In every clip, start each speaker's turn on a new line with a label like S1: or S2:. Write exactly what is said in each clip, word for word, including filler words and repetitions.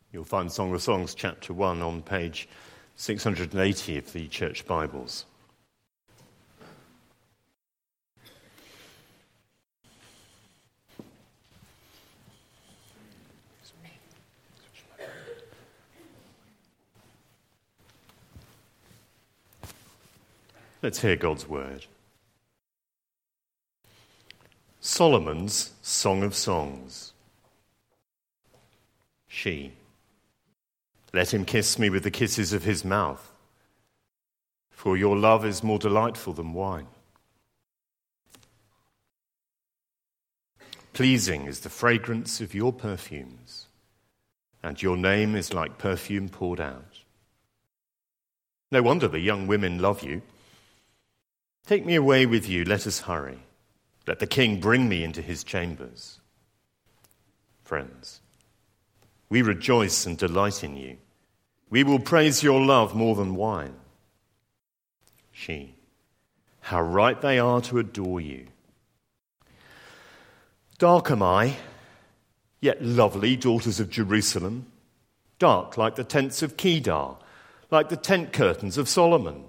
S1: You'll find Song of Songs chapter one on page six hundred eighty of the Church Bibles. Let's hear God's word. Solomon's Song of Songs. She. Let him kiss me with the kisses of his mouth, for your love is more delightful than wine. Pleasing is the fragrance of your perfumes, and your name is like perfume poured out. No wonder the young women love you. Take me away with you, let us hurry. Let the king bring me into his chambers. Friends, we rejoice and delight in you. We will praise your love more than wine. She, how right they are to adore you. Dark am I, yet lovely, daughters of Jerusalem. Dark like the tents of Kedar, like the tent curtains of Solomon.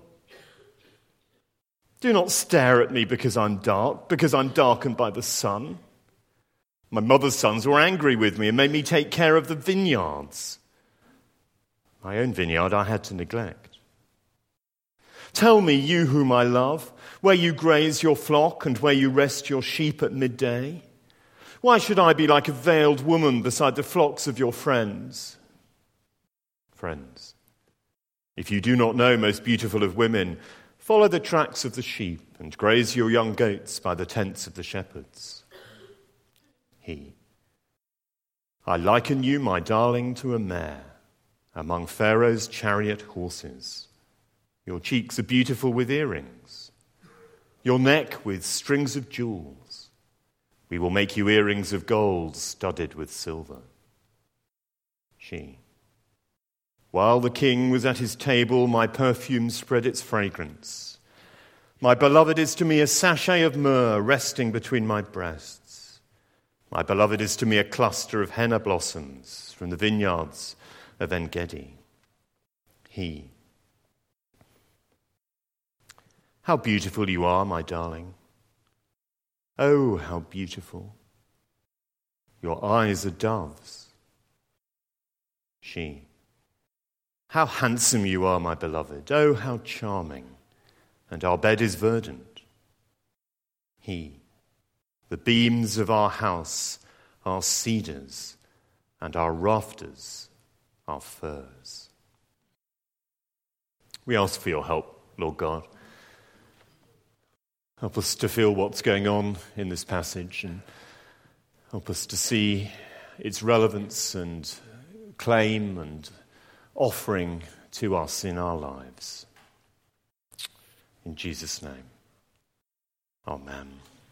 S1: Do not stare at me because I'm dark, because I'm darkened by the sun. My mother's sons were angry with me and made me take care of the vineyards. My own vineyard I had to neglect. Tell me, you whom I love, where you graze your flock and where you rest your sheep at midday. Why should I be like a veiled woman beside the flocks of your friends? Friends, if you do not know, most beautiful of women, follow the tracks of the sheep and graze your young goats by the tents of the shepherds. He, I liken you, my darling, to a mare among Pharaoh's chariot horses. Your cheeks are beautiful with earrings, your neck with strings of jewels. We will make you earrings of gold studded with silver. She, while the king was at his table, my perfume spread its fragrance. My beloved is to me a sachet of myrrh resting between my breasts. My beloved is to me a cluster of henna blossoms from the vineyards of En-Gedi. He. How beautiful you are, my darling. Oh, how beautiful. Your eyes are doves. She. How handsome you are, my beloved. Oh, how charming. And our bed is verdant. He. The beams of our house are cedars, and our rafters are firs. We ask for your help, Lord God. Help us to feel what's going on in this passage and help us to see its relevance and claim and offering to us in our lives. In Jesus' name, amen.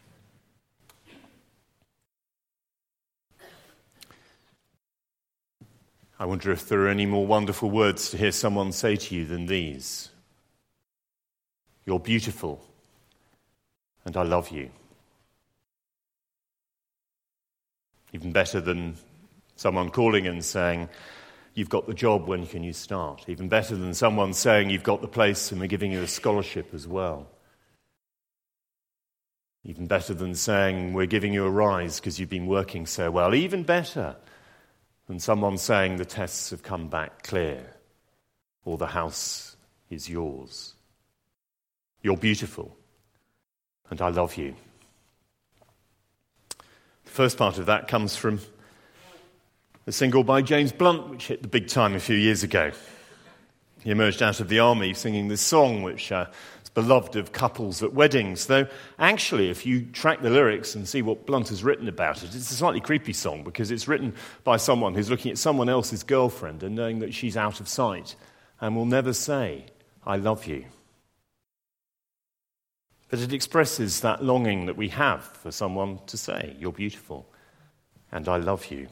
S1: I wonder if there are any more wonderful words to hear someone say to you than these. You're beautiful, and I love you. Even better than someone calling and saying, you've got the job, when can you start? Even better than someone saying, you've got the place and we're giving you a scholarship as well. Even better than saying, we're giving you a rise because you've been working so well. Even better than someone saying, the tests have come back clear, or the house is yours. You're beautiful, and I love you. The first part of that comes from a single by James Blunt, which hit the big time a few years ago. He emerged out of the army singing this song, which uh, is beloved of couples at weddings. Though, actually, if you track the lyrics and see what Blunt has written about it, it's a slightly creepy song because it's written by someone who's looking at someone else's girlfriend and knowing that she's out of sight and will never say, I love you. But it expresses that longing that we have for someone to say, you're beautiful and I love you.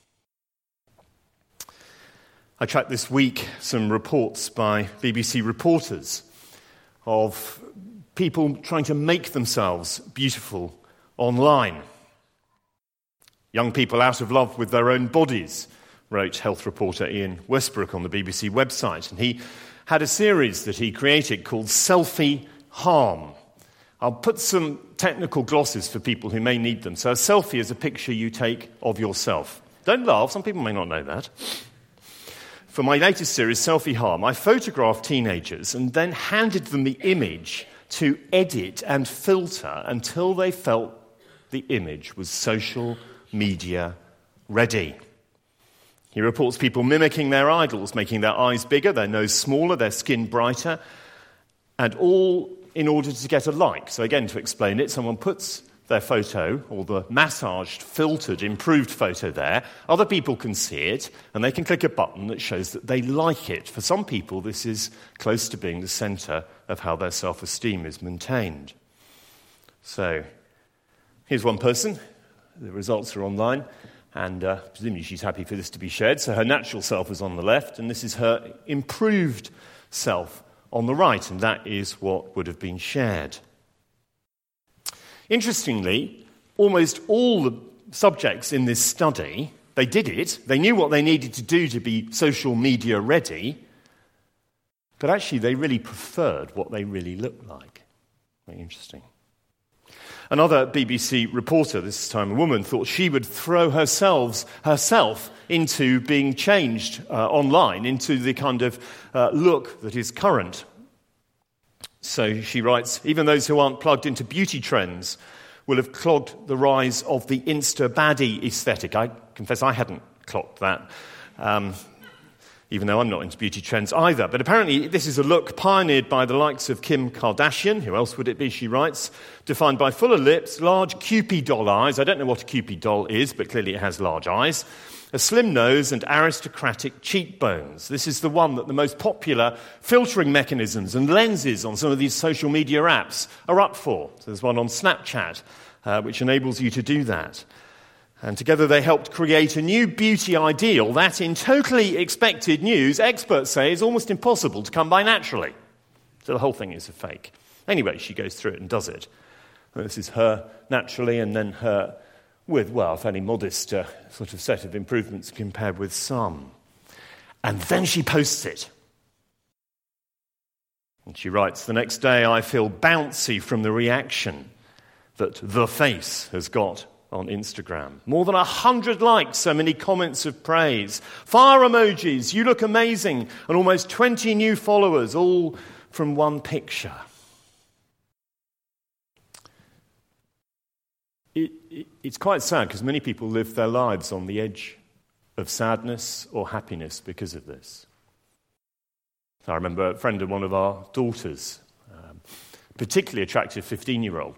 S1: I tracked this week some reports by B B C reporters of people trying to make themselves beautiful online. Young people out of love with their own bodies, wrote health reporter Ian Westbrook on the B B C website. And he had a series that he created called Selfie Harm. I'll put some technical glosses for people who may need them. So a selfie is a picture you take of yourself. Don't laugh, some people may not know that. For my latest series, Selfie Harm, I photographed teenagers and then handed them the image to edit and filter until they felt the image was social media ready. He reports people mimicking their idols, making their eyes bigger, their nose smaller, their skin brighter, and all in order to get a like. So again, to explain it, someone puts their photo, or the massaged, filtered, improved photo there. Other people can see it, and they can click a button that shows that they like it. For some people, this is close to being the centre of how their self-esteem is maintained. So, here's one person. The results are online, and uh, presumably she's happy for this to be shared. So her natural self is on the left, and this is her improved self on the right, and that is what would have been shared. Interestingly, almost all the subjects in this study, they did it, they knew what they needed to do to be social media ready, but actually they really preferred what they really looked like. Very interesting. Another B B C reporter, this time a woman, thought she would throw herself, herself into being changed uh, online, into the kind of uh, look that is current. So she writes, even those who aren't plugged into beauty trends will have clogged the rise of the Insta baddie aesthetic. I confess I hadn't clocked that, um, even though I'm not into beauty trends either. But apparently this is a look pioneered by the likes of Kim Kardashian. Who else would it be, she writes? Defined by fuller lips, large Cupid doll eyes. I don't know what a Cupid doll is, but clearly it has large eyes. A slim nose and aristocratic cheekbones. This is the one that the most popular filtering mechanisms and lenses on some of these social media apps are up for. So there's one on Snapchat, uh, which enables you to do that. And together they helped create a new beauty ideal that, in totally expected news, experts say is almost impossible to come by naturally. So the whole thing is a fake. Anyway, she goes through it and does it. And this is her naturally, and then her with, well, a fairly modest uh, sort of set of improvements compared with some. And then she posts it. And she writes, the next day I feel bouncy from the reaction that the face has got on Instagram. More than a hundred likes, so many comments of praise. Fire emojis, you look amazing. And almost twenty new followers, all from one picture. It, it, it's quite sad because many people live their lives on the edge of sadness or happiness because of this. I remember a friend of one of our daughters, um, particularly attractive fifteen-year-old,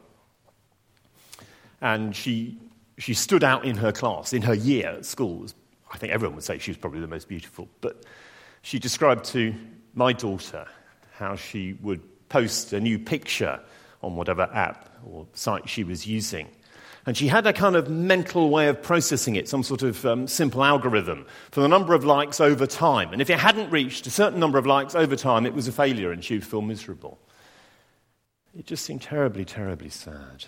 S1: and she she stood out in her class, in her year at school. I think everyone would say she was probably the most beautiful, but she described to my daughter how she would post a new picture on whatever app or site she was using. And she had a kind of mental way of processing it, some sort of um, simple algorithm for the number of likes over time. And if it hadn't reached a certain number of likes over time, it was a failure and she would feel miserable. It just seemed terribly, terribly sad.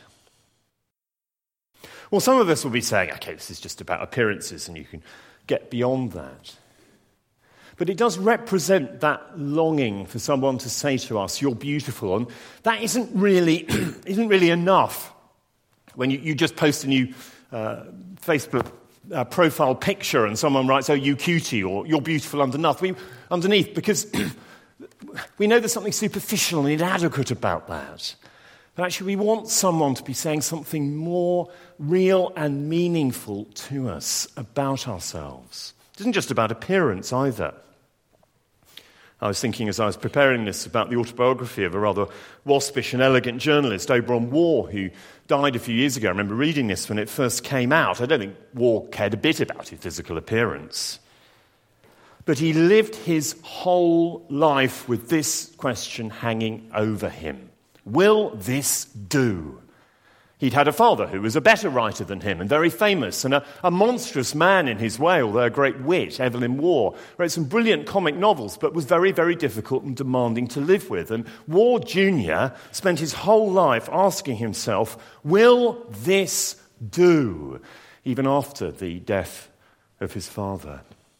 S1: Well, some of us will be saying, okay, this is just about appearances and you can get beyond that. But it does represent that longing for someone to say to us, you're beautiful. And that isn't really, isn't really enough. When you, you just post a new uh, Facebook uh, profile picture and someone writes, oh, you cutie, or you're beautiful underneath, we, underneath because we know there's something superficial and inadequate about that. But actually we want someone to be saying something more real and meaningful to us about ourselves. It isn't just about appearance either. I was thinking as I was preparing this about the autobiography of a rather waspish and elegant journalist, Oberon Waugh, who died a few years ago. I remember reading this when it first came out. I don't think Waugh cared a bit about his physical appearance. But he lived his whole life with this question hanging over him. Will this do? He'd had a father who was a better writer than him and very famous and a, a monstrous man in his way, although a great wit, Evelyn Waugh. Wrote some brilliant comic novels, but was very, very difficult and demanding to live with. And Waugh Junior spent his whole life asking himself, will this do? Even after the death of his father.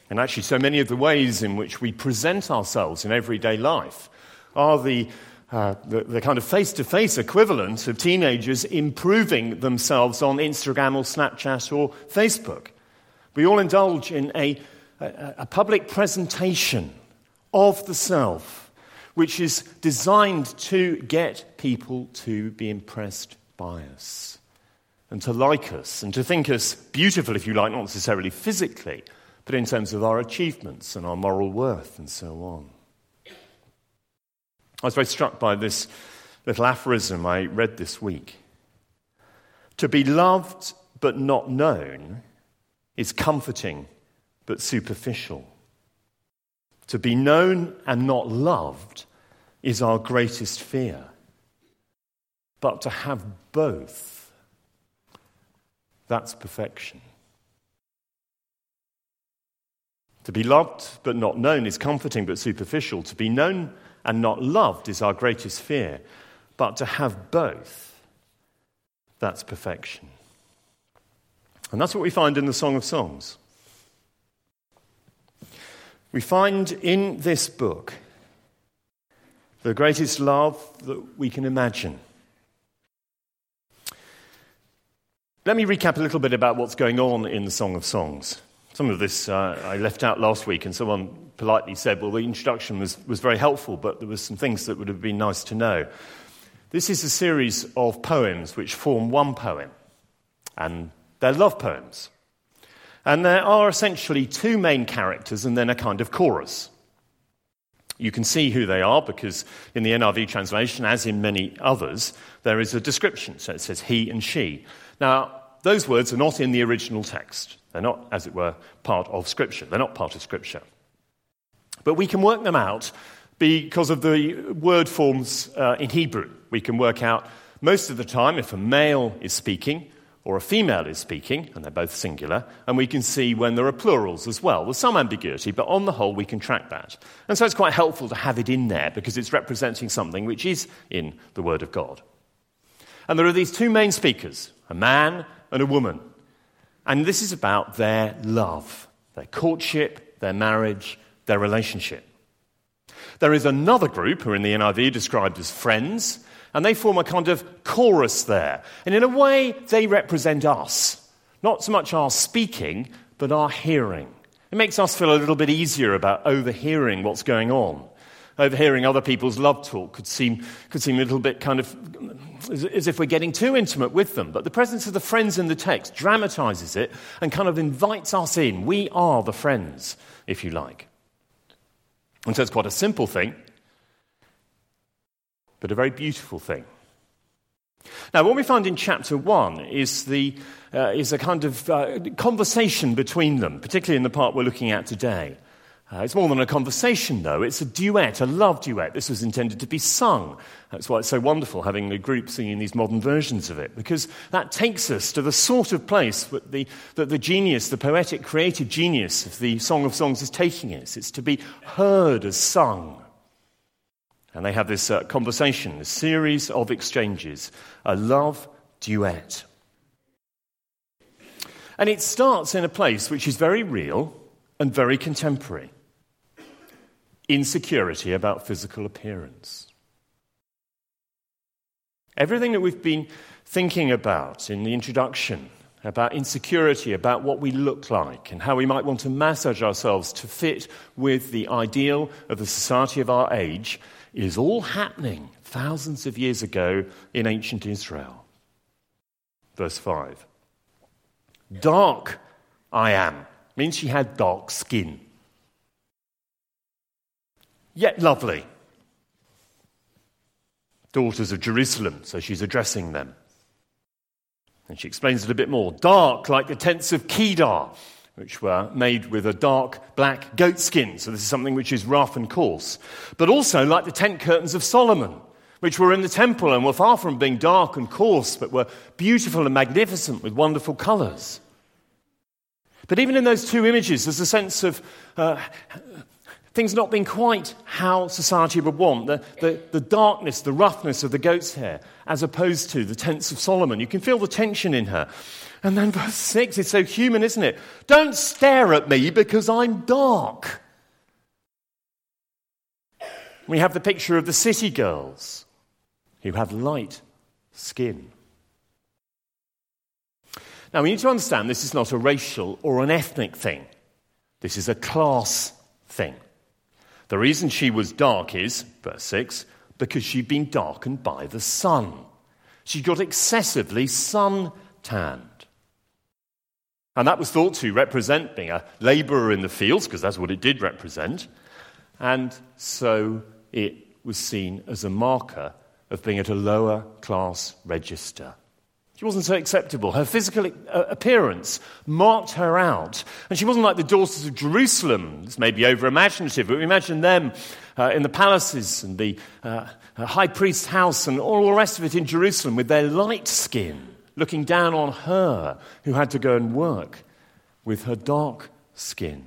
S1: And actually, so many of the ways in which we present ourselves in everyday life are the, uh, the, the kind of face-to-face equivalent of teenagers improving themselves on Instagram or Snapchat or Facebook. We all indulge in a, a, a public presentation of the self, which is designed to get people to be impressed by us and to like us and to think us beautiful, if you like, not necessarily physically, but in terms of our achievements and our moral worth and so on. I was very struck by this little aphorism I read this week. To be loved but not known is comforting but superficial. To be known and not loved is our greatest fear. But to have both, that's perfection. To be loved but not known is comforting but superficial. To be known and not loved is our greatest fear. But to have both, that's perfection. And that's what we find in the Song of Songs. We find in this book the greatest love that we can imagine. Let me recap a little bit about what's going on in the Song of Songs. Some of this uh, I left out last week, and someone politely said, well, the introduction was, was very helpful, but there were some things that would have been nice to know. This is a series of poems which form one poem, and they're love poems. And there are essentially two main characters and then a kind of chorus. You can see who they are because in the N R V translation, as in many others, there is a description. So it says he and she. Now, those words are not in the original text. They're not, as it were, part of Scripture. They're not part of Scripture. But we can work them out because of the word forms uh, in Hebrew. We can work out most of the time if a male is speaking or a female is speaking, and they're both singular, and we can see when there are plurals as well. There's some ambiguity, but on the whole we can track that. And so it's quite helpful to have it in there because it's representing something which is in the Word of God. And there are these two main speakers, a man and a woman. And this is about their love, their courtship, their marriage, their relationship. There is another group who are in the N I V described as friends, and they form a kind of chorus there. And in a way, they represent us. Not so much our speaking, but our hearing. It makes us feel a little bit easier about overhearing what's going on. Overhearing other people's love talk could seem could seem a little bit kind of as, as if we're getting too intimate with them. But the presence of the friends in the text dramatizes it and kind of invites us in. We are the friends, if you like. And so it's quite a simple thing, but a very beautiful thing. Now, what we find in chapter one is the uh, is a kind of uh, conversation between them, particularly in the part we're looking at today. Uh, it's more than a conversation, though. It's a duet, a love duet. This was intended to be sung. That's why it's so wonderful having the group singing these modern versions of it, because that takes us to the sort of place that the, that the genius, the poetic, creative genius of the Song of Songs is taking us. It's to be heard as sung. And they have this uh, conversation, a series of exchanges, a love duet. And it starts in a place which is very real and very contemporary. Insecurity about physical appearance. Everything that we've been thinking about in the introduction, about insecurity, about what we look like and how we might want to massage ourselves to fit with the ideal of the society of our age, is all happening thousands of years ago in ancient Israel. Verse five. Dark I am. Means she had dark skin. Yet lovely. Daughters of Jerusalem, so she's addressing them. And she explains it a bit more. Dark like the tents of Kedar, which were made with a dark black goat skin. So this is something which is rough and coarse. But also like the tent curtains of Solomon, which were in the temple and were far from being dark and coarse, but were beautiful and magnificent with wonderful colours. But even in those two images, there's a sense of uh, Things not being quite how society would want, the, the, the darkness, the roughness of the goat's hair, as opposed to the tents of Solomon. You can feel the tension in her. And then verse six is so human, isn't it? Don't stare at me because I'm dark. We have the picture of the city girls who have light skin. Now, we need to understand this is not a racial or an ethnic thing. This is a class thing. The reason she was dark is, verse six, because she'd been darkened by the sun. She got excessively sun-tanned. And that was thought to represent being a labourer in the fields, because that's what it did represent. And so it was seen as a marker of being at a lower class register. She wasn't so acceptable. Her physical appearance marked her out. And she wasn't like the daughters of Jerusalem. This may be over-imaginative, but we imagine them uh, in the palaces and the uh, high priest's house and all the rest of it in Jerusalem with their light skin, looking down on her who had to go and work with her dark skin.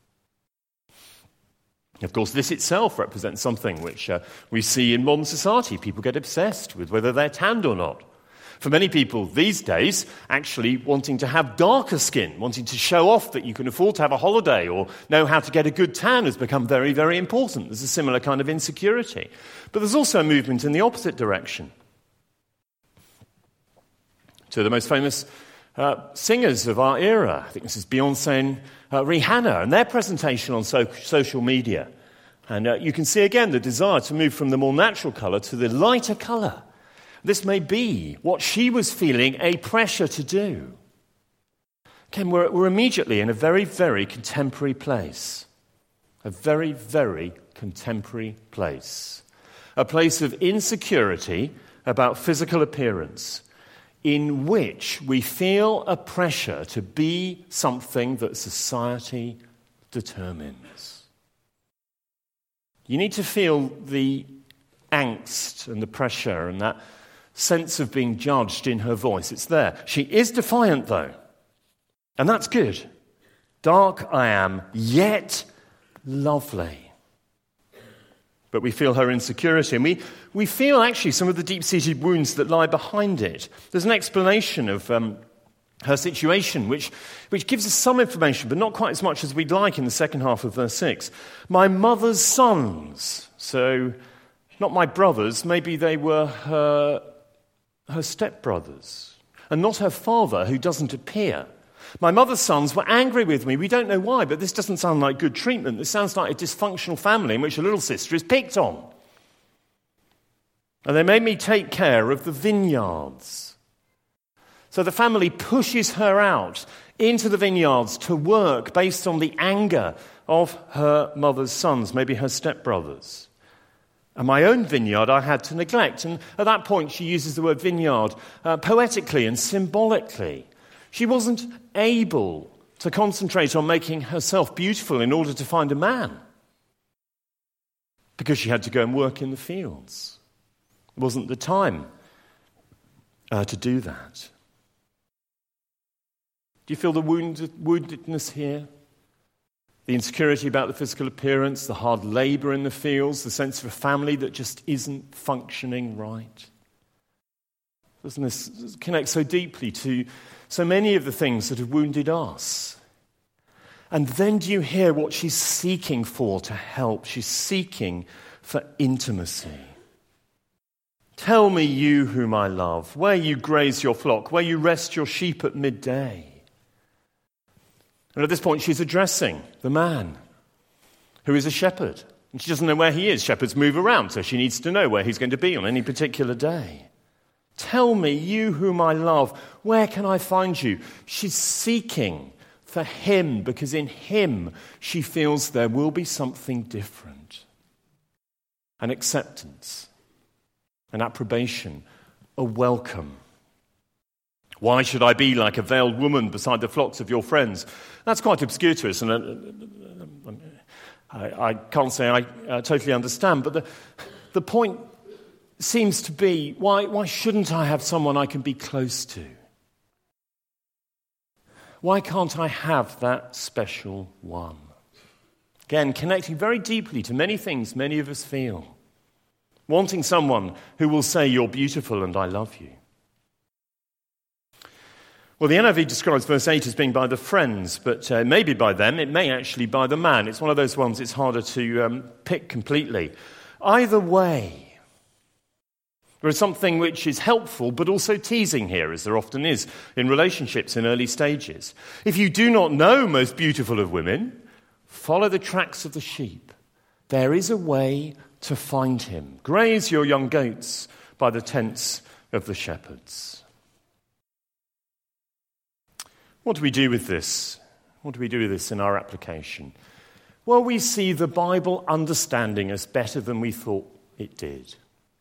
S1: Of course, this itself represents something which uh, we see in modern society. People get obsessed with whether they're tanned or not. For many people these days, actually wanting to have darker skin, wanting to show off that you can afford to have a holiday or know how to get a good tan has become very, very important. There's a similar kind of insecurity. But there's also a movement in the opposite direction. Two of the most famous uh, singers of our era, I think this is Beyonce and uh, Rihanna, and their presentation on so- social media. And uh, you can see again the desire to move from the more natural colour to the lighter colour. This may be what she was feeling a pressure to do. Again, we're, we're immediately in a very, very contemporary place. A very, very contemporary place. A place of insecurity about physical appearance, in which we feel a pressure to be something that society determines. You need to feel the angst and the pressure and that sense of being judged in her voice. It's there. She is defiant, though, and that's good. Dark I am, yet lovely. But we feel her insecurity, and we, we feel actually some of the deep-seated wounds that lie behind it. There's an explanation of um, her situation, which, which gives us some information, but not quite as much as we'd like in the second half of verse six. My mother's sons, so not my brothers, maybe they were her, her stepbrothers, and not her father, who doesn't appear. My mother's sons were angry with me. We don't know why, but this doesn't sound like good treatment. This sounds like a dysfunctional family in which a little sister is picked on. And they made me take care of the vineyards. So the family pushes her out into the vineyards to work based on the anger of her mother's sons, maybe her stepbrothers. And my own vineyard I had to neglect. And at that point she uses the word vineyard uh, poetically and symbolically. She wasn't able to concentrate on making herself beautiful in order to find a man, because she had to go and work in the fields. It wasn't the time uh, to do that. Do you feel the wounded, woundedness here? The insecurity about the physical appearance, the hard labour in the fields, the sense of a family that just isn't functioning right? Doesn't this connect so deeply to so many of the things that have wounded us? And then do you hear what she's seeking for to help? She's seeking for intimacy. Tell me, you whom I love, where you graze your flock, where you rest your sheep at midday. And at this point she's addressing the man who is a shepherd. And she doesn't know where he is. Shepherds move around, so she needs to know where he's going to be on any particular day. Tell me, you whom I love, where can I find you? She's seeking for him, because in him she feels there will be something different. An acceptance, an approbation, a welcome. Why should I be like a veiled woman beside the flocks of your friends? That's quite obscure to us, and I, I can't say I uh, totally understand, but the, the point seems to be, why, why shouldn't I have someone I can be close to? Why can't I have that special one? Again, connecting very deeply to many things many of us feel. Wanting someone who will say, "You're beautiful and I love you." Well, the N I V describes verse eight as being by the friends, but uh, maybe by them, it may actually by the man. It's one of those ones it's harder to um, pick completely. Either way, there is something which is helpful but also teasing here, as there often is in relationships in early stages. If you do not know most beautiful of women, follow the tracks of the sheep. There is a way to find him. Graze your young goats by the tents of the shepherds. What do we do with this? What do we do with this in our application? Well, we see the Bible understanding us better than we thought it did.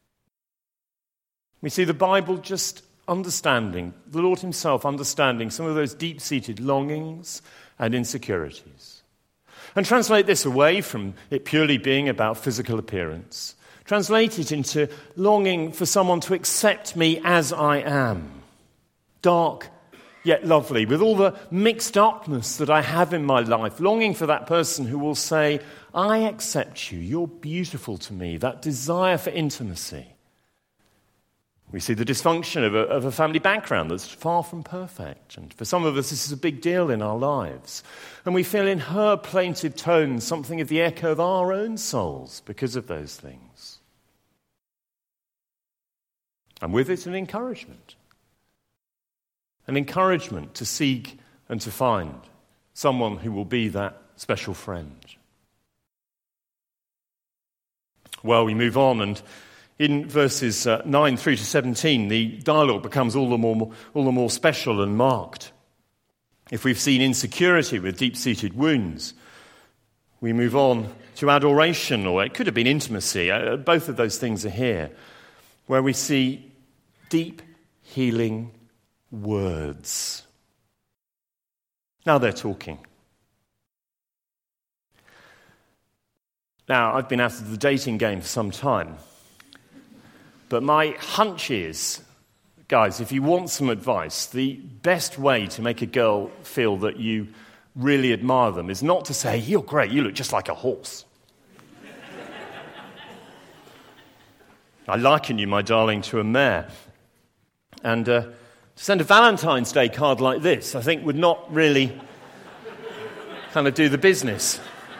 S1: We see the Bible just understanding, the Lord himself understanding some of those deep-seated longings and insecurities. And translate this away from it purely being about physical appearance. Translate it into longing for someone to accept me as I am. Dark yet lovely, with all the mixed upness that I have in my life, longing for that person who will say, "I accept you, you're beautiful to me," that desire for intimacy. We see the dysfunction of a, of a family background that's far from perfect. And for some of us, this is a big deal in our lives. And we feel in her plaintive tones something of the echo of our own souls because of those things. And with it, an encouragement. An encouragement to seek and to find someone who will be that special friend. Well, we move on, and in verses uh, nine through to seventeen, the dialogue becomes all the more all the more special and marked. If we've seen insecurity with deep-seated wounds, we move on to adoration, or it could have been intimacy. Uh, both of those things are here, where we see deep healing words. Now they're talking. Now, I've been out of the dating game for some time, but my hunch is, guys, if you want some advice, the best way to make a girl feel that you really admire them is not to say, "You're great, you look just like a horse." I liken you, my darling, to a mare. And uh, to send a Valentine's Day card like this, I think, would not really kind of do the business.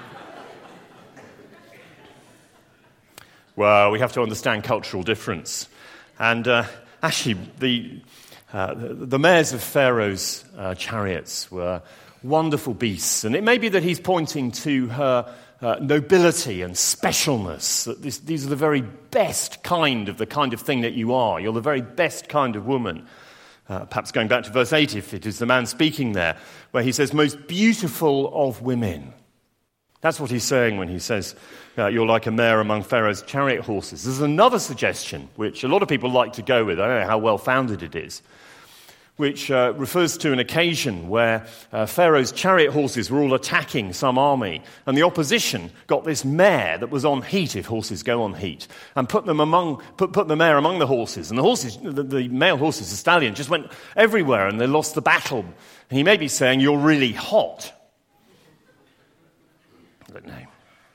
S1: Well, we have to understand cultural difference. And uh, actually, the, uh, the the mares of Pharaoh's uh, chariots were wonderful beasts. And it may be that he's pointing to her uh, nobility and specialness, that this, these are the very best kind of the kind of thing that you are. You're the very best kind of woman. Uh, perhaps going back to verse eight, if it is the man speaking there, where he says, "most beautiful of women." That's what he's saying when he says, uh, "You're like a mare among Pharaoh's chariot horses." There's another suggestion, which a lot of people like to go with. I don't know how well-founded it is, which uh, refers to an occasion where uh, Pharaoh's chariot horses were all attacking some army, and the opposition got this mare that was on heat, if horses go on heat, and put them among put, put the mare among the horses. And the horses, the, the male horses, the stallion, just went everywhere, and they lost the battle. And he may be saying, "You're really hot." I don't know.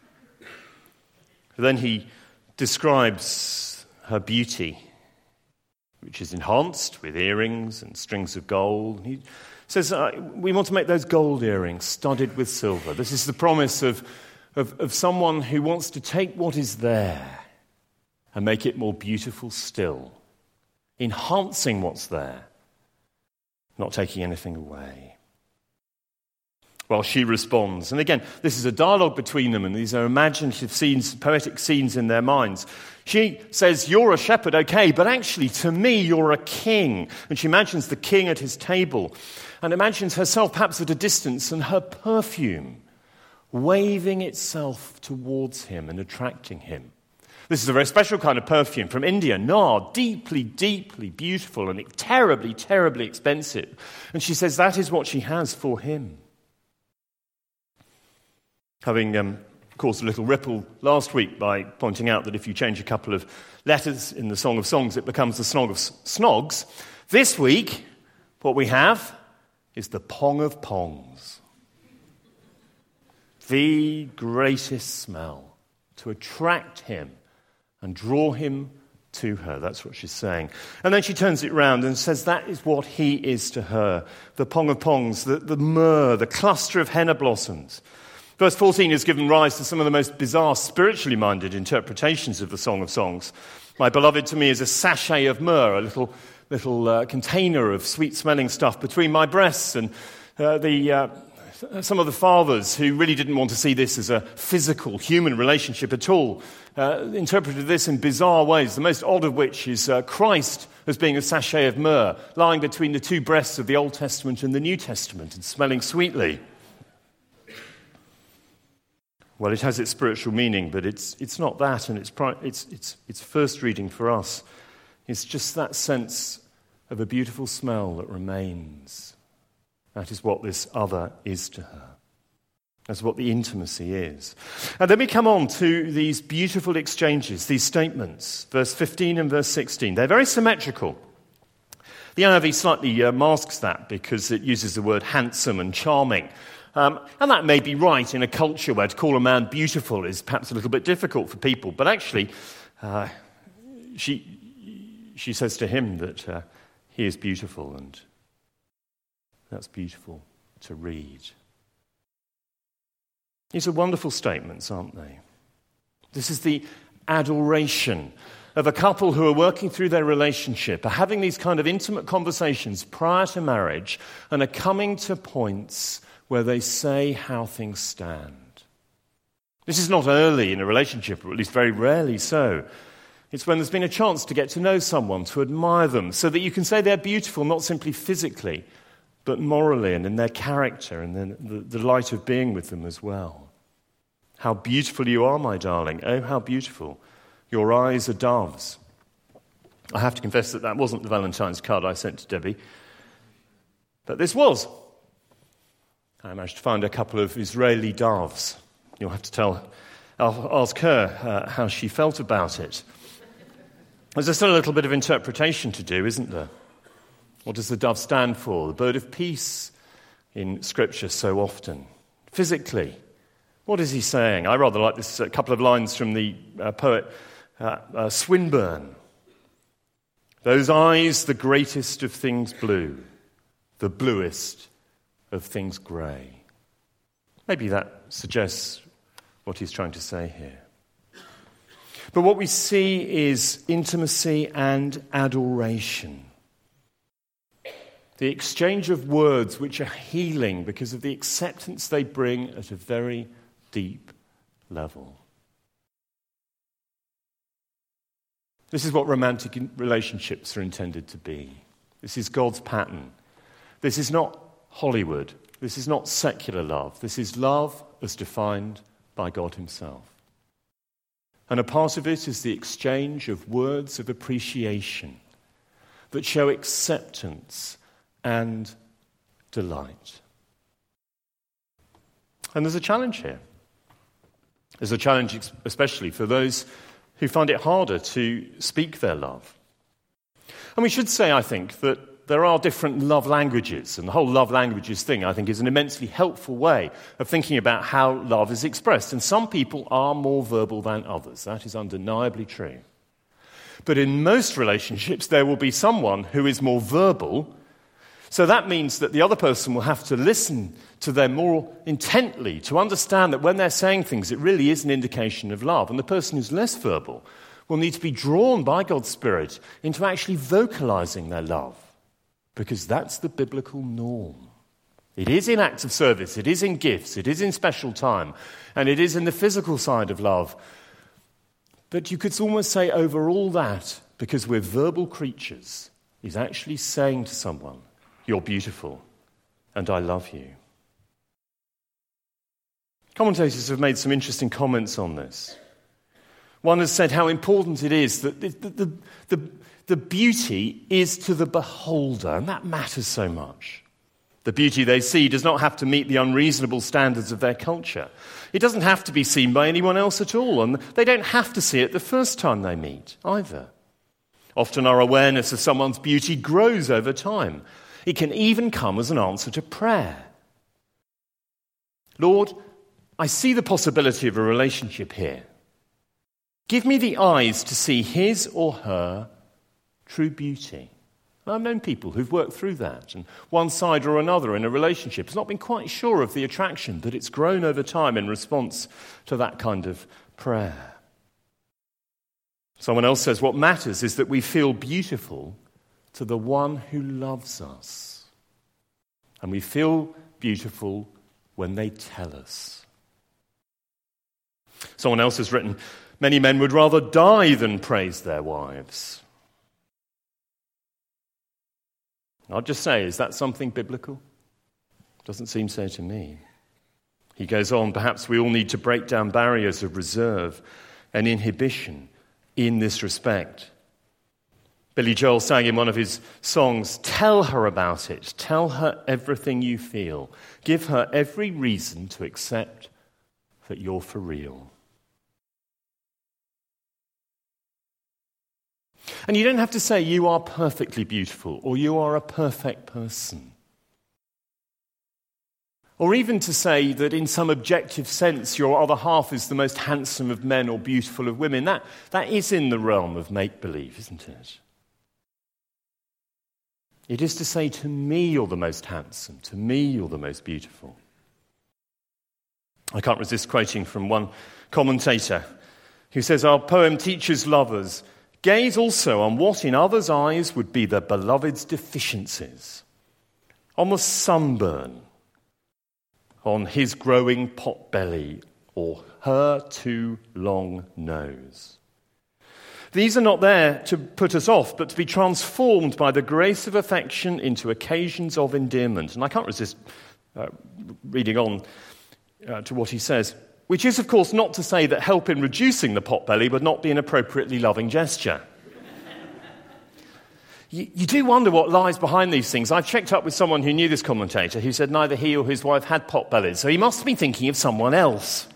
S1: Then he describes her beauty, which is enhanced with earrings and strings of gold. He says, uh, we want to make those gold earrings studded with silver. This is the promise of, of, of someone who wants to take what is there and make it more beautiful still, enhancing what's there, not taking anything away. Well, she responds. And again, this is a dialogue between them, and these are imaginative scenes, poetic scenes in their minds. She says, "You're a shepherd, okay, but actually, to me, you're a king." And she imagines the king at his table, and imagines herself perhaps at a distance, and her perfume waving itself towards him and attracting him. This is a very special kind of perfume from India, nard, deeply, deeply beautiful and terribly, terribly expensive. And she says that is what she has for him. Having um, caused a little ripple last week by pointing out that if you change a couple of letters in the Song of Songs, it becomes the Snog of Snogs. This week, what we have is the Pong of Pongs. the greatest smell, to attract him and draw him to her. That's what she's saying. And then she turns it round and says that is what he is to her. The pong of pongs, the, the myrrh, the cluster of henna blossoms. Verse fourteen has given rise to some of the most bizarre spiritually minded interpretations of the Song of Songs. My beloved to me is a sachet of myrrh, a little, little uh, container of sweet-smelling stuff between my breasts. And uh, the... Uh, Some of the fathers who really didn't want to see this as a physical, human relationship at all uh, interpreted this in bizarre ways, the most odd of which is uh, Christ as being a sachet of myrrh lying between the two breasts of the Old Testament and the New Testament and smelling sweetly. Well, it has its spiritual meaning, but it's it's not that, and its it's it's its first reading for us. It's just that sense of a beautiful smell that remains. That is what this other is to her. That's what the intimacy is. And then we come on to these beautiful exchanges, these statements, verse fifteen and verse sixteen. They're very symmetrical. The N I V slightly uh, masks that because it uses the word handsome and charming. Um, and that may be right in a culture where to call a man beautiful is perhaps a little bit difficult for people. But actually, uh, she, she says to him that uh, he is beautiful, and that's beautiful to read. These are wonderful statements, aren't they? This is the adoration of a couple who are working through their relationship, are having these kind of intimate conversations prior to marriage, and are coming to points where they say how things stand. This is not early in a relationship, or at least very rarely so. It's when there's been a chance to get to know someone, to admire them, so that you can say they're beautiful, not simply physically, but morally and in their character and in the, the light of being with them as well. How beautiful you are, my darling. Oh, how beautiful. Your eyes are doves. I have to confess that that wasn't the Valentine's card I sent to Debbie, but this was. I managed to find a couple of Israeli doves. You'll have to tell, I'll ask her uh, how she felt about it. There's still a little bit of interpretation to do, isn't there? What does the dove stand for? The bird of peace in Scripture so often. Physically, what is he saying? I rather like this a couple of lines from the uh, poet uh, uh, Swinburne. Those eyes, the greatest of things blue, the bluest of things grey. Maybe that suggests what he's trying to say here. But what we see is intimacy and adoration. The exchange of words which are healing because of the acceptance they bring at a very deep level. This is what romantic relationships are intended to be. This is God's pattern. This is not Hollywood. This is not secular love. This is love as defined by God himself. And a part of it is the exchange of words of appreciation that show acceptance and delight. And there's a challenge here. There's a challenge especially for those who find it harder to speak their love. And we should say, I think, that there are different love languages, and the whole love languages thing, I think, is an immensely helpful way of thinking about how love is expressed. And some people are more verbal than others. That is undeniably true. But in most relationships, there will be someone who is more verbal. So that means that the other person will have to listen to them more intently to understand that when they're saying things, it really is an indication of love. And the person who's less verbal will need to be drawn by God's Spirit into actually vocalizing their love, because that's the biblical norm. It is in acts of service, it is in gifts, it is in special time, and it is in the physical side of love. But you could almost say over all that, because we're verbal creatures, is actually saying to someone, you're beautiful, and I love you. Commentators have made some interesting comments on this. One has said how important it is that the, the, the, the beauty is to the beholder, and that matters so much. The beauty they see does not have to meet the unreasonable standards of their culture. It doesn't have to be seen by anyone else at all, and they don't have to see it the first time they meet either. Often our awareness of someone's beauty grows over time. It can even come as an answer to prayer. Lord, I see the possibility of a relationship here. Give me the eyes to see his or her true beauty. And I've known people who've worked through that, and one side or another in a relationship has not been quite sure of the attraction, but it's grown over time in response to that kind of prayer. Someone else says what matters is that we feel beautiful to the one who loves us. And we feel beautiful when they tell us. Someone else has written, many men would rather die than praise their wives. I'll just say, is that something biblical? Doesn't seem so to me. He goes on, perhaps we all need to break down barriers of reserve and inhibition in this respect. Billy Joel sang in one of his songs, tell her about it. Tell her everything you feel. Give her every reason to accept that you're for real. And you don't have to say you are perfectly beautiful or you are a perfect person. Or even to say that in some objective sense your other half is the most handsome of men or beautiful of women. That, that is in the realm of make-believe, isn't it? It is to say, to me you're the most handsome, to me you're the most beautiful. I can't resist quoting from one commentator who says, our poem teaches lovers, gaze also on what in others' eyes would be their beloved's deficiencies, on the sunburn, on his growing pot belly, or her too long nose. These are not there to put us off, but to be transformed by the grace of affection into occasions of endearment. And I can't resist uh, reading on uh, to what he says, which is, of course, not to say that help in reducing the potbelly would not be an appropriately loving gesture. you, you do wonder what lies behind these things. I've checked up with someone who knew this commentator who said neither he or his wife had potbellies, so he must have been thinking of someone else.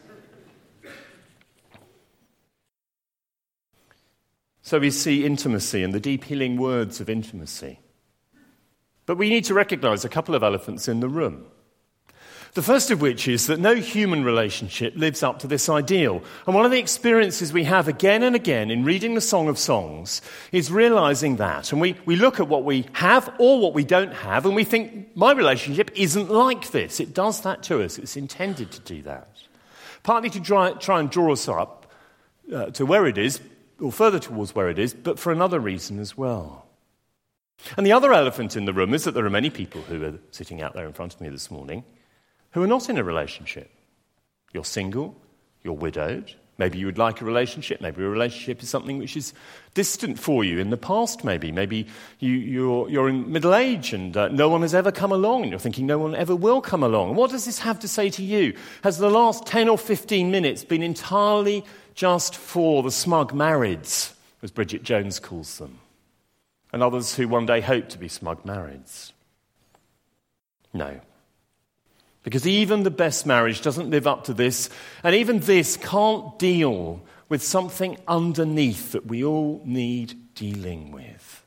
S1: So we see intimacy and the deep healing words of intimacy. But we need to recognize a couple of elephants in the room. The first of which is that no human relationship lives up to this ideal. And one of the experiences we have again and again in reading the Song of Songs is realizing that. And we, we look at what we have or what we don't have, and we think, my relationship isn't like this. It does that to us. It's intended to do that. Partly to try, try and draw us up uh, to where it is, or further towards where it is, but for another reason as well. And the other elephant in the room is that there are many people who are sitting out there in front of me this morning who are not in a relationship. You're single, you're widowed, maybe you would like a relationship, maybe a relationship is something which is distant for you in the past maybe. Maybe you, you're, you're in middle age and uh, no one has ever come along and you're thinking no one ever will come along. And what does this have to say to you? Has the last ten or fifteen minutes been entirely just for the smug marrieds, as Bridget Jones calls them, and others who one day hope to be smug marrieds? No. Because even the best marriage doesn't live up to this, and even this can't deal with something underneath that we all need dealing with.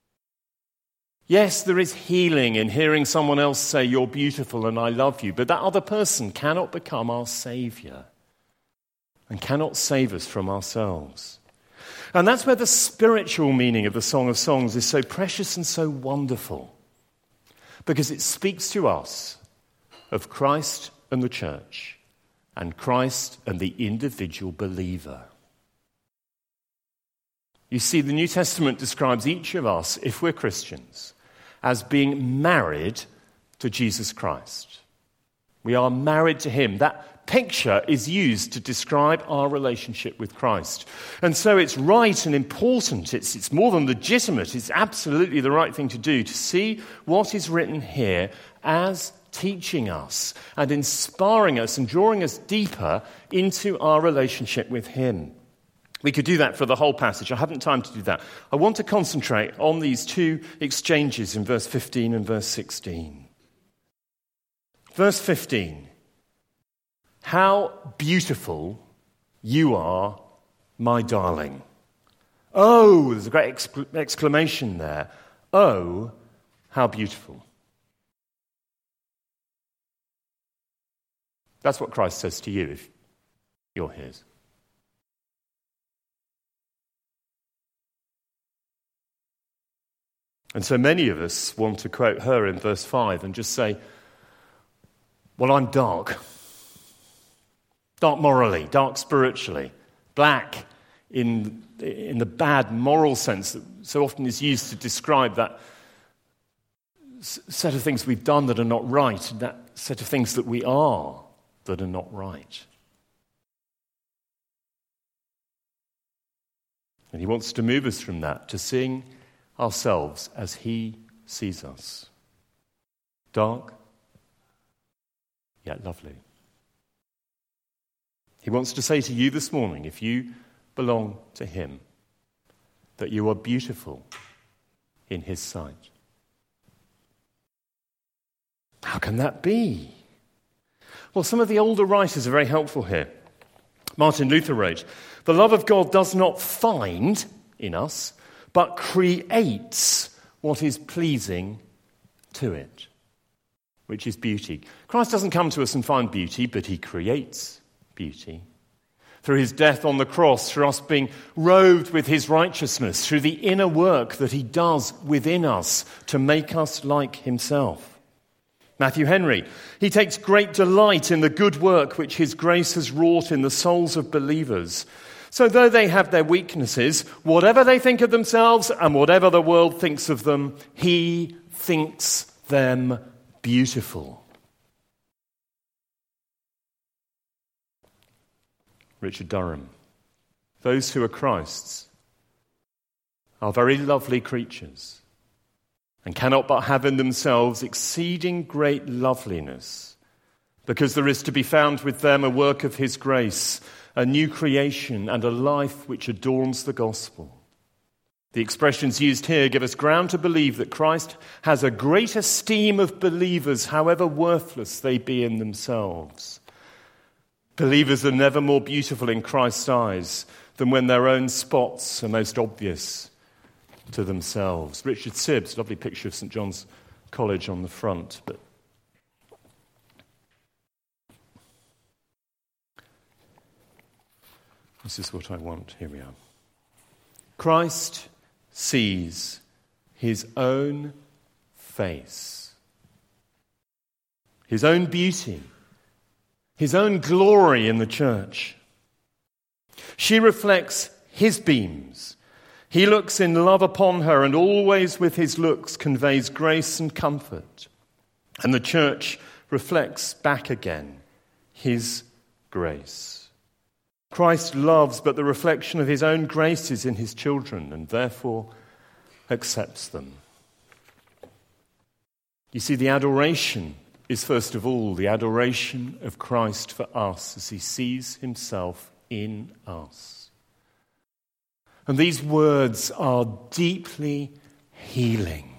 S1: Yes, there is healing in hearing someone else say, you're beautiful and I love you, but that other person cannot become our saviour and cannot save us from ourselves. And that's where the spiritual meaning of the Song of Songs is so precious and so wonderful, because it speaks to us of Christ and the church, and Christ and the individual believer. You see, the New Testament describes each of us, if we're Christians, as being married to Jesus Christ. We are married to him. That picture is used to describe our relationship with Christ. And so it's right and important, it's, it's more than legitimate, it's absolutely the right thing to do, to see what is written here as teaching us and inspiring us and drawing us deeper into our relationship with him. We could do that for the whole passage. I haven't time to do that. I want to concentrate on these two exchanges in verse fifteen and verse sixteen. Verse fifteen. How beautiful you are, my darling. Oh, there's a great exc- exclamation there. Oh, how beautiful. That's what Christ says to you if you're his. And so many of us want to quote her in verse five and just say, well, I'm dark. Dark morally, dark spiritually, black in, in the bad moral sense that so often is used to describe that set of things we've done that are not right, and that set of things that we are that are not right. And he wants to move us from that to seeing ourselves as he sees us. Dark, yet lovely. He wants to say to you this morning, if you belong to him, that you are beautiful in his sight. How can that be? Well, some of the older writers are very helpful here. Martin Luther wrote, "The love of God does not find in us, but creates what is pleasing to it," which is beauty. Christ doesn't come to us and find beauty, but he creates beauty. Through his death on the cross, through us being robed with his righteousness, through the inner work that he does within us to make us like himself. Matthew Henry, he takes great delight in the good work which his grace has wrought in the souls of believers. So though they have their weaknesses, whatever they think of themselves and whatever the world thinks of them, he thinks them beautiful. Richard Durham, those who are Christ's are very lovely creatures and cannot but have in themselves exceeding great loveliness, because there is to be found with them a work of his grace, a new creation, and a life which adorns the gospel. The expressions used here give us ground to believe that Christ has a great esteem of believers, however worthless they be in themselves. Believers are never more beautiful in Christ's eyes than when their own spots are most obvious to themselves. Richard Sibbs, lovely picture of St John's College on the front, but this is what I want. Here we are. Christ sees his own face, his own beauty, his own glory in the church. She reflects his beams. He looks in love upon her, and always with his looks conveys grace and comfort. And the church reflects back again his grace. Christ loves, but the reflection of his own grace is in his children, and therefore accepts them. You see, the adoration is first of all the adoration of Christ for us as he sees himself in us. And these words are deeply healing.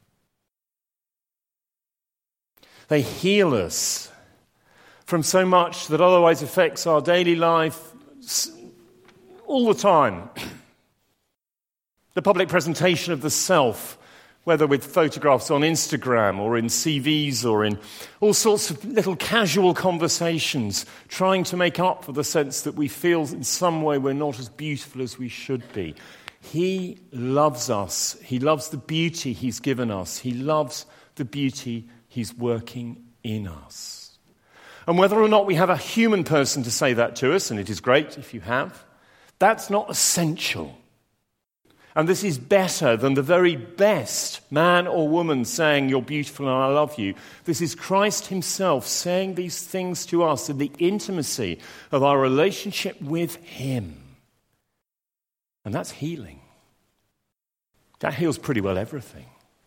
S1: They heal us from so much that otherwise affects our daily life all the time. The public presentation of the self, whether with photographs on Instagram or in C Vs or in all sorts of little casual conversations, trying to make up for the sense that we feel in some way we're not as beautiful as we should be. He loves us. He loves the beauty he's given us. He loves the beauty he's working in us. And whether or not we have a human person to say that to us, and it is great if you have, that's not essential. And this is better than the very best man or woman saying, "You're beautiful and I love you." This is Christ himself saying these things to us in the intimacy of our relationship with him. And that's healing. That heals pretty well everything.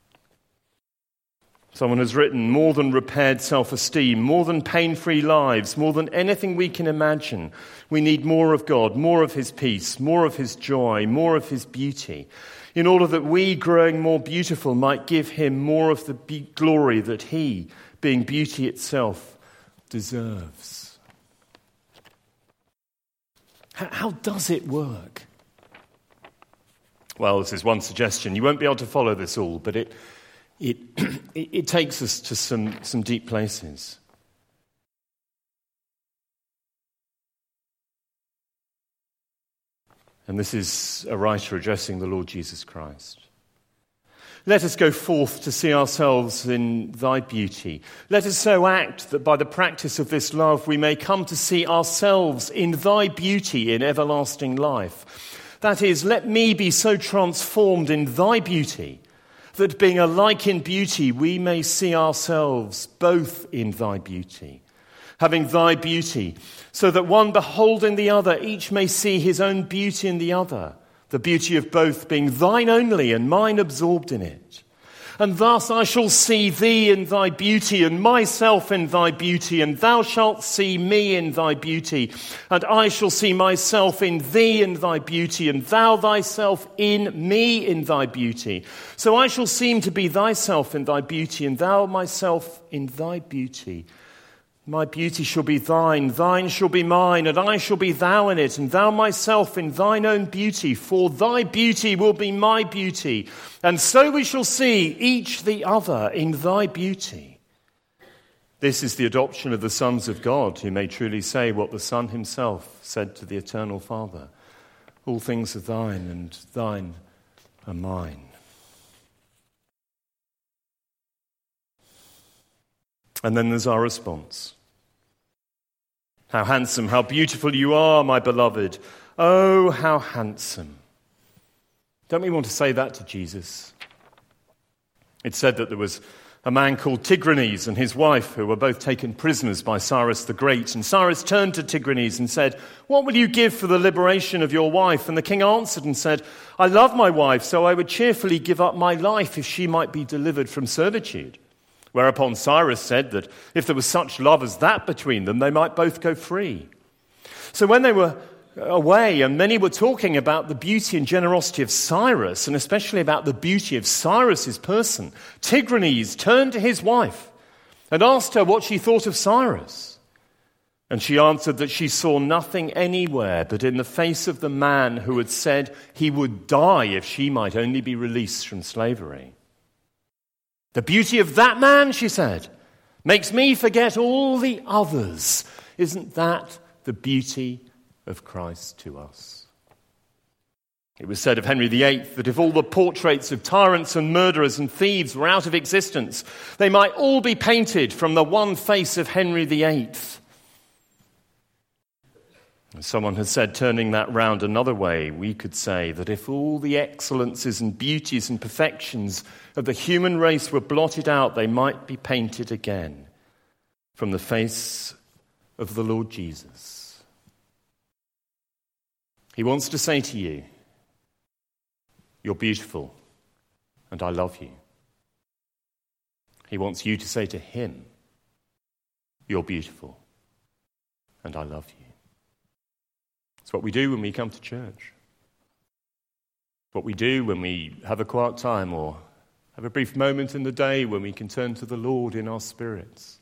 S1: Someone has written, more than repaired self-esteem, more than pain-free lives, more than anything we can imagine, we need more of God, more of his peace, more of his joy, more of his beauty, in order that we, growing more beautiful, might give him more of the be- glory that he, being beauty itself, deserves. How, how does it work? Well, this is one suggestion. You won't be able to follow this all, but it It, it, it takes us to some, some deep places. And this is a writer addressing the Lord Jesus Christ. Let us go forth to see ourselves in thy beauty. Let us so act that by the practice of this love we may come to see ourselves in thy beauty in everlasting life. That is, let me be so transformed in thy beauty that being alike in beauty we may see ourselves both in thy beauty, having thy beauty, so that one beholding the other each may see his own beauty in the other, the beauty of both being thine only and mine absorbed in it. And thus I shall see thee in thy beauty and myself in thy beauty, and thou shalt see me in thy beauty, and I shall see myself in thee in thy beauty, and thou thyself in me in thy beauty. So I shall seem to be thyself in thy beauty, and thou myself in thy beauty. My beauty shall be thine, thine shall be mine, and I shall be thou in it, and thou myself in thine own beauty, for thy beauty will be my beauty. And so we shall see each the other in thy beauty. This is the adoption of the sons of God, who may truly say what the Son himself said to the eternal Father: all things are thine, and thine are mine. And then there's our response. How handsome, how beautiful you are, my beloved. Oh, how handsome. Don't we want to say that to Jesus? It's said that there was a man called Tigranes and his wife who were both taken prisoners by Cyrus the Great. And Cyrus turned to Tigranes and said, "What will you give for the liberation of your wife?" And the king answered and said, "I love my wife, so I would cheerfully give up my life if she might be delivered from servitude." Whereupon Cyrus said that if there was such love as that between them, they might both go free. So when they were away, and many were talking about the beauty and generosity of Cyrus, and especially about the beauty of Cyrus's person, Tigranes turned to his wife and asked her what she thought of Cyrus. And she answered that she saw nothing anywhere but in the face of the man who had said he would die if she might only be released from slavery. "The beauty of that man," she said, "makes me forget all the others." Isn't that the beauty of Christ to us? It was said of Henry the Eighth that if all the portraits of tyrants and murderers and thieves were out of existence, they might all be painted from the one face of Henry the Eighth. Someone has said, turning that round another way, we could say that if all the excellences and beauties and perfections of the human race were blotted out, they might be painted again from the face of the Lord Jesus. He wants to say to you, "You're beautiful, and I love you." He wants you to say to him, "You're beautiful, and I love you." It's what we do when we come to church. What we do when we have a quiet time or have a brief moment in the day when we can turn to the Lord in our spirits.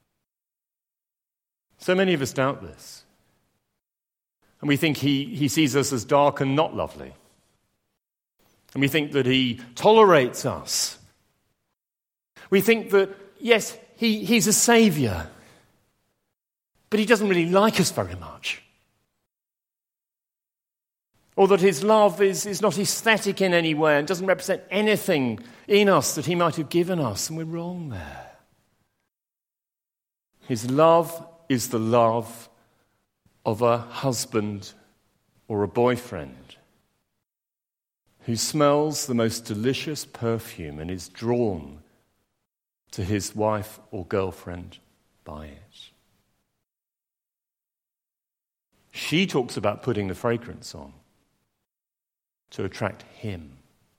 S1: So many of us doubt this. And we think he, he sees us as dark and not lovely. And we think that he tolerates us. We think that, yes, he, he's a saviour, but he doesn't really like us very much. Or that his love is, is not aesthetic in any way and doesn't represent anything in us that he might have given us. And we're wrong there. His love is the love of a husband or a boyfriend who smells the most delicious perfume and is drawn to his wife or girlfriend by it. She talks about putting the fragrance on to attract him.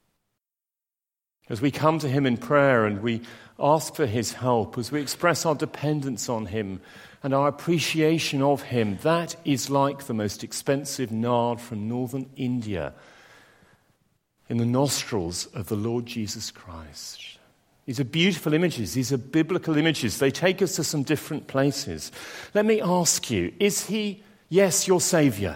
S1: As we come to him in prayer and we ask for his help, as we express our dependence on him and our appreciation of him, that is like the most expensive nard from northern India in the nostrils of the Lord Jesus Christ. These are beautiful images. These are biblical images. They take us to some different places. Let me ask you, is he, yes, your Saviour?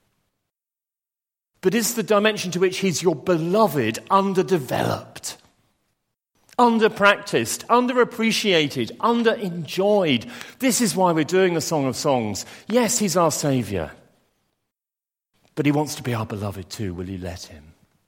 S1: But is the dimension to which he's your beloved underdeveloped, under-practiced, underappreciated, under-enjoyed? This is why we're doing the Song of Songs. Yes, he's our Saviour. But he wants to be our beloved too. Will you let him?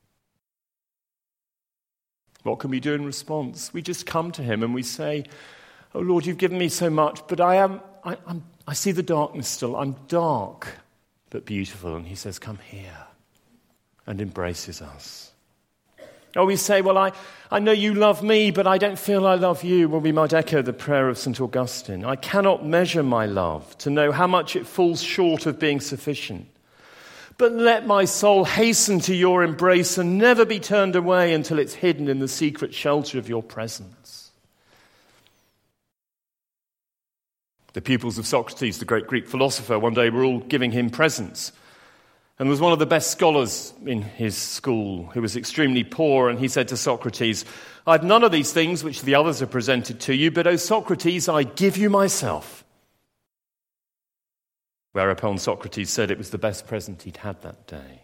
S1: What can we do in response? We just come to him and we say, oh Lord, you've given me so much, but I am, I, I'm, I see the darkness still. I'm dark, but beautiful. And he says, come here, and embraces us. Or we say, well, I, I know you love me, but I don't feel I love you. Well, we might echo the prayer of Saint Augustine. I cannot measure my love to know how much it falls short of being sufficient. But let my soul hasten to your embrace and never be turned away until it's hidden in the secret shelter of your presence. The pupils of Socrates, the great Greek philosopher, one day were all giving him presents. And there was one of the best scholars in his school who was extremely poor, and he said to Socrates, I've none of these things which the others have presented to you, but, O Socrates, I give you myself. Whereupon Socrates said it was the best present he'd had that day.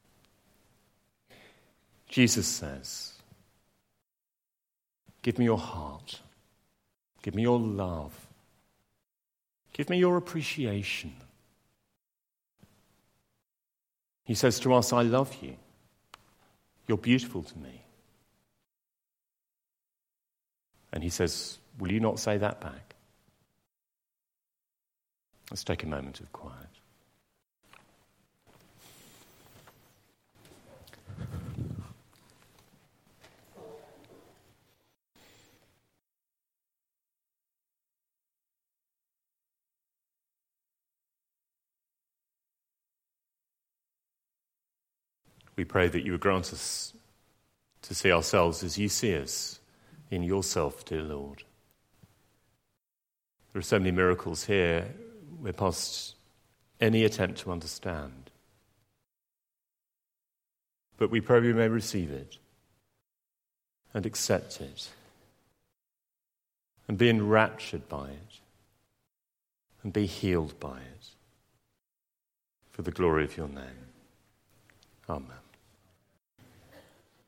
S1: Jesus says, give me your heart. Give me your love. Give me your appreciation. He says to us, I love you. You're beautiful to me. And he says, will you not say that back? Let's take a moment of quiet. We pray that you would grant us to see ourselves as you see us in yourself, dear Lord. There are so many miracles here, we're past any attempt to understand. But we pray we may receive it and accept it and be enraptured by it and be healed by it for the glory of your name. Amen.